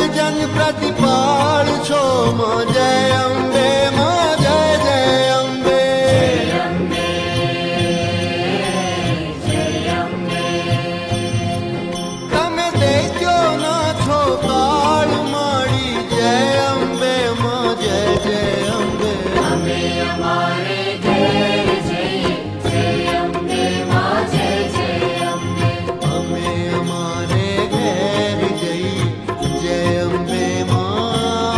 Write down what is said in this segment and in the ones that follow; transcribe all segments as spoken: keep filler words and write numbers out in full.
जन प्रतिपाल छो मां जय अम्बे मां जय जय अम्बे तमे देखो ना छो काल माड़ी जय अम्बे मां जय जय अम्बे अम्बे हमारे घर जय जय अम्बे मां जय जय अम्बे अम्बे हमारे घर जय जय अम्बे मां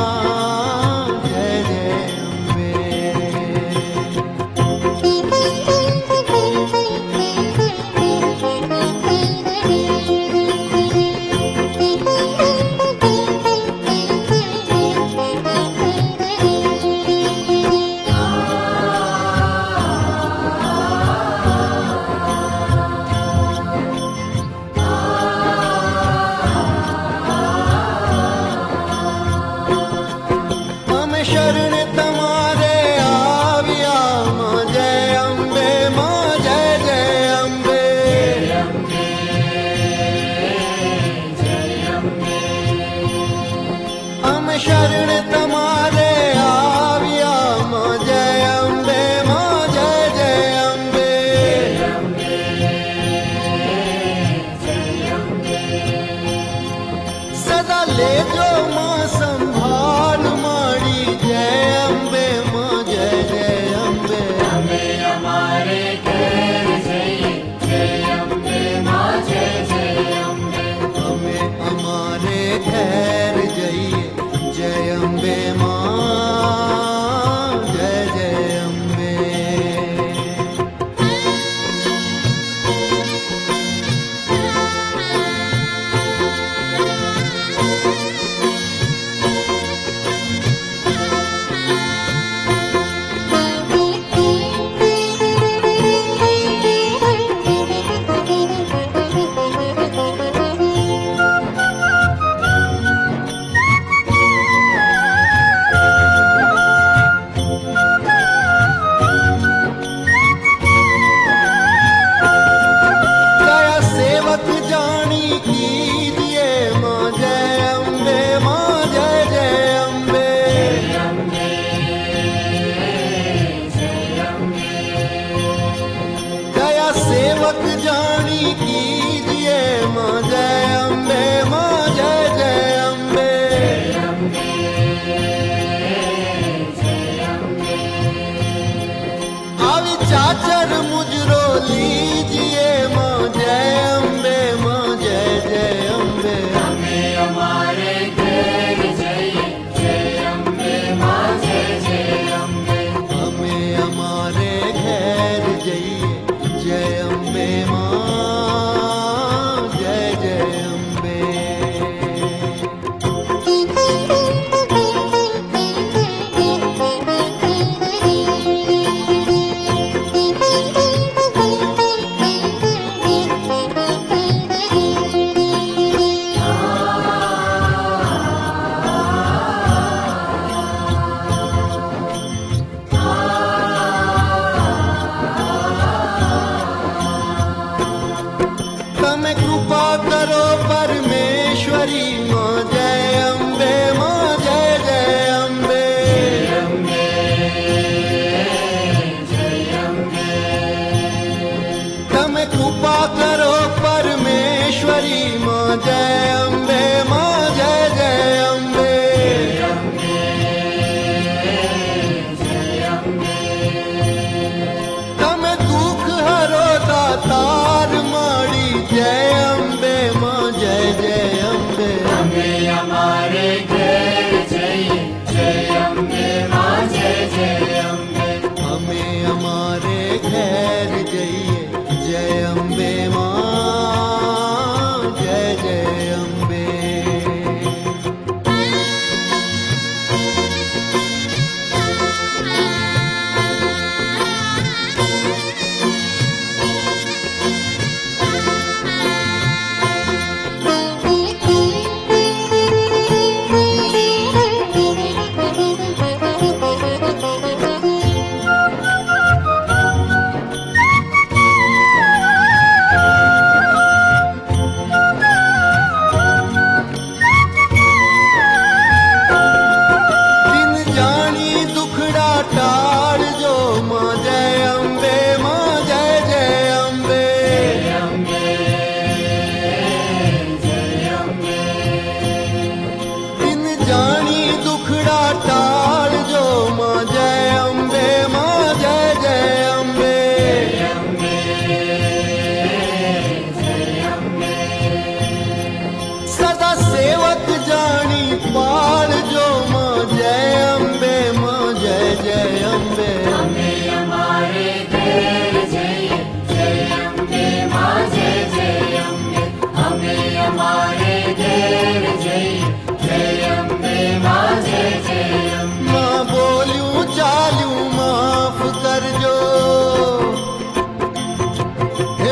जय जय अम्बे हम शरण तुम्हारे आविया मां जय अम्बे मां जय जय अम्बे हम शरण तुम्हारे आविया मां जय अम्बे मां जय जय अम्बे सदा ले जो मां संभाल माड़ी जय अम्बे मां जय जय अम्बे अम्बे हमारे घर जय जय अम्बे मां जय जय अम्बे हमें हमारे घर जइए जय अम्बे मां जय जय अम्बे दया सेवक जानी कीजिए मां जय अम्बे मां जय जय अम्बे दया सेवक जानी कीजिए मां जय अम्बे मां जय जय अम्बे आवी चाचर मुजरो लीजिए मां जय अम्बे मां जय जय अम्बे अम्बे हमारे घर जय जय अम्बे मां जय जय अम्बे हमें हमारे घर जइए जय अम्बे मां जय जय अम्बे तमे कृपा करो परमेश्वरी मां जय अम्बे मां जय जय अम्बे तमे कृपा करो परमेश्वरी मां जय अम्बे मां जय जय अम्बे तमे दुख हरो दातार माड़ी जय अम्बे मां जय जय अम्बे अम्बे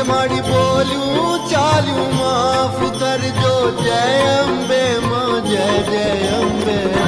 माड़ी बोलियूं चालियूं माफ़ करजो जय अम्बे मां जय जय अम्बे